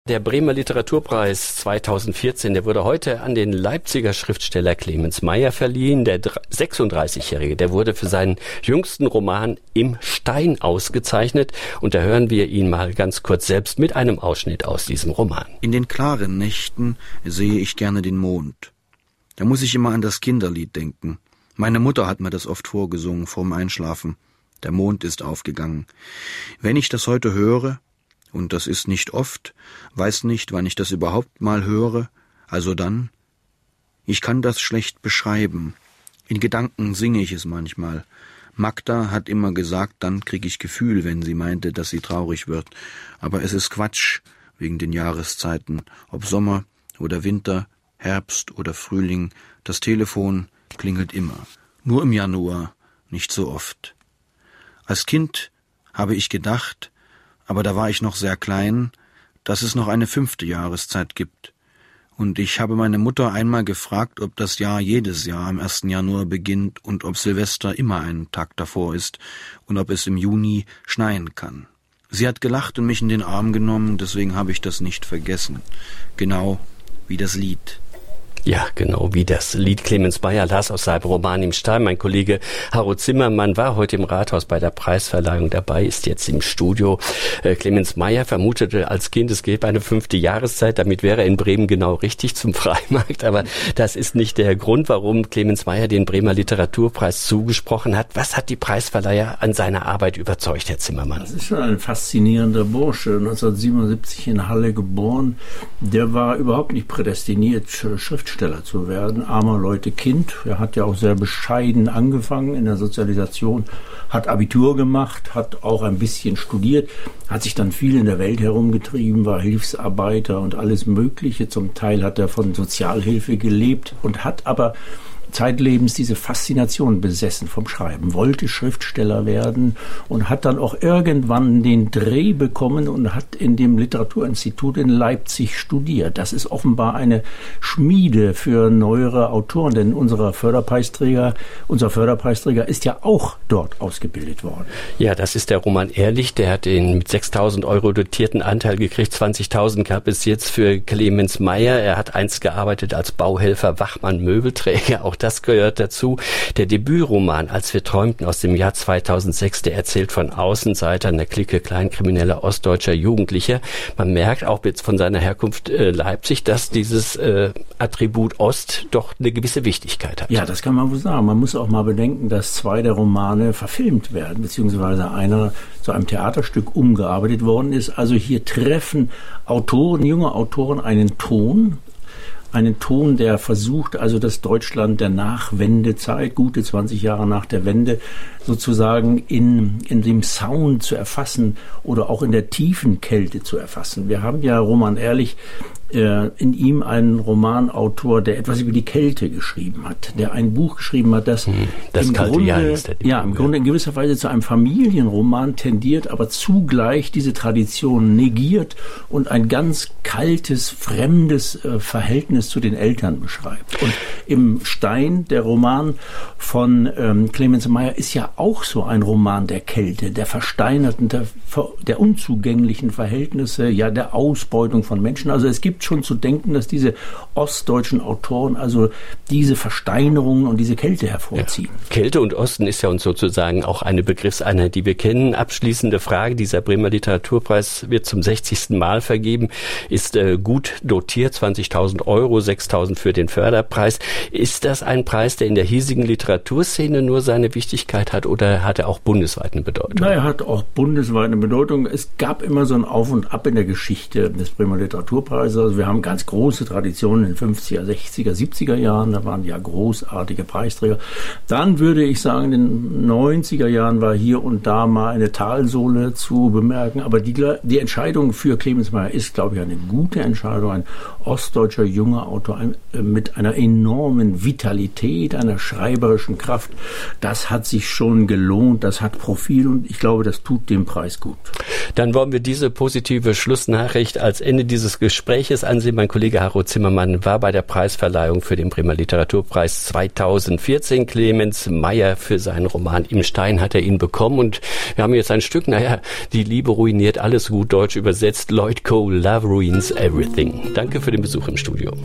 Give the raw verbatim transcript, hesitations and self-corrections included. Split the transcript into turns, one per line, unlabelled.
Der Bremer Literaturpreis zweitausendvierzehn, der wurde heute an den Leipziger Schriftsteller Clemens Meyer verliehen. Der sechsunddreißigjährige, der wurde für seinen jüngsten Roman Im Stein ausgezeichnet. Und da hören wir ihn mal ganz kurz selbst mit einem Ausschnitt aus diesem Roman.
In den klaren Nächten sehe ich gerne den Mond. Da muss ich immer an das Kinderlied denken. Meine Mutter hat mir das oft vorgesungen vorm Einschlafen. Der Mond ist aufgegangen. Wenn ich das heute höre, und das ist nicht oft, weiß nicht, wann ich das überhaupt mal höre, also dann. Ich kann das schlecht beschreiben. In Gedanken singe ich es manchmal. Magda hat immer gesagt, dann krieg ich Gefühl, wenn sie meinte, dass sie traurig wird. Aber es ist Quatsch, wegen den Jahreszeiten. Ob Sommer oder Winter, Herbst oder Frühling, das Telefon klingelt immer. Nur im Januar, nicht so oft. Als Kind habe ich gedacht, aber da war ich noch sehr klein, dass es noch eine fünfte Jahreszeit gibt. Und ich habe meine Mutter einmal gefragt, ob das Jahr jedes Jahr am ersten Januar beginnt und ob Silvester immer einen Tag davor ist und ob es im Juni schneien kann. Sie hat gelacht und mich in den Arm genommen, deswegen habe ich das nicht vergessen. Genau wie das Lied.
Ja, genau wie das Lied. Clemens Meyer las aus seinem Roman Im Stein. Mein Kollege Harro Zimmermann war heute im Rathaus bei der Preisverleihung dabei, ist jetzt im Studio. Äh, Clemens Meyer vermutete als Kind, es gäbe eine fünfte Jahreszeit. Damit wäre er in Bremen genau richtig zum Freimarkt. Aber das ist nicht der Grund, warum Clemens Meyer den Bremer Literaturpreis zugesprochen hat. Was hat die Preisverleiher an seiner Arbeit überzeugt, Herr Zimmermann?
Das ist schon ein faszinierender Bursche. neunzehnhundertsiebenundsiebzig in Halle geboren. Der war überhaupt nicht prädestiniert, Schriftsteller zu werden, armer Leute Kind. Er hat ja auch sehr bescheiden angefangen in der Sozialisation, hat Abitur gemacht, hat auch ein bisschen studiert, hat sich dann viel in der Welt herumgetrieben, war Hilfsarbeiter und alles Mögliche. Zum Teil hat er von Sozialhilfe gelebt und hat aber zeitlebens diese Faszination besessen vom Schreiben, wollte Schriftsteller werden und hat dann auch irgendwann den Dreh bekommen und hat in dem Literaturinstitut in Leipzig studiert. Das ist offenbar eine Schmiede für neuere Autoren, denn unser Förderpreisträger, unser Förderpreisträger ist ja auch dort ausgebildet worden.
Ja, das ist der Roman Ehrlich, der hat den mit sechstausend Euro dotierten Anteil gekriegt, zwanzigtausend gab es jetzt für Clemens Meyer. Er hat einst gearbeitet als Bauhelfer, Wachmann, Möbelträger, auch das gehört dazu. Der Debütroman Als wir träumten aus dem Jahr zweitausendsechs, der erzählt von Außenseitern, einer Clique kleinkrimineller ostdeutscher Jugendlicher. Man merkt auch jetzt von seiner Herkunft äh, Leipzig, dass dieses äh, Attribut Ost doch eine gewisse Wichtigkeit hat.
Ja, das kann man wohl sagen. Man muss auch mal bedenken, dass zwei der Romane verfilmt werden, beziehungsweise einer zu einem Theaterstück umgearbeitet worden ist. Also hier treffen Autoren, junge Autoren einen Ton, einen Ton, der versucht, also das Deutschland der Nachwendezeit, gute zwanzig Jahre nach der Wende, sozusagen in, in dem Sound zu erfassen oder auch in der tiefen Kälte zu erfassen. Wir haben ja Roman Ehrlich, äh, in ihm einen Romanautor, der etwas über die Kälte geschrieben hat, der ein Buch geschrieben hat, das,
das
im
kalte
Grunde,
Jahr ist der
ja, im Grunde in gewisser Weise zu einem Familienroman tendiert, aber zugleich diese Tradition negiert und ein ganz kaltes, fremdes äh, Verhältnis zu den Eltern beschreibt. Und Im Stein, der Roman von ähm, Clemens Meyer, ist ja auch so ein Roman der Kälte, der versteinerten, der, der unzugänglichen Verhältnisse, ja der Ausbeutung von Menschen. Also es gibt schon zu denken, dass diese ostdeutschen Autoren also diese Versteinerungen und diese Kälte hervorziehen.
Ja. Kälte und Osten ist ja uns sozusagen auch eine Begriffseinheit, die wir kennen. Abschließende Frage, dieser Bremer Literaturpreis wird zum sechzigsten Mal vergeben, ist äh, gut dotiert, zwanzigtausend Euro, sechstausend für den Förderpreis. Ist das ein Preis, der in der hiesigen Literaturszene nur seine Wichtigkeit hat oder hat er auch bundesweit eine Bedeutung?
Na, er hat auch bundesweit eine Bedeutung. Es gab immer so ein Auf und Ab in der Geschichte des Bremer Literaturpreises. Also wir haben ganz große Traditionen in den fünfziger, sechziger, siebziger Jahren. Da waren ja großartige Preisträger. Dann würde ich sagen, in den neunziger Jahren war hier und da mal eine Talsohle zu bemerken. Aber die, die Entscheidung für Clemens Meyer ist, glaube ich, eine gute Entscheidung. Ein ostdeutscher junger junger Autor mit einer enormen Vitalität, einer schreiberischen Kraft. Das hat sich schon gelohnt, das hat Profil und ich glaube, das tut dem Preis gut.
Dann wollen wir diese positive Schlussnachricht als Ende dieses Gespräches ansehen. Mein Kollege Harro Zimmermann war bei der Preisverleihung für den Bremer Literaturpreis zweitausendvierzehn. Clemens Meyer für seinen Roman Im Stein hat er ihn bekommen und wir haben jetzt ein Stück, naja, die Liebe ruiniert alles, gut deutsch übersetzt, Lloyd Cole, Love Ruins Everything. Danke für den Besuch im Studio.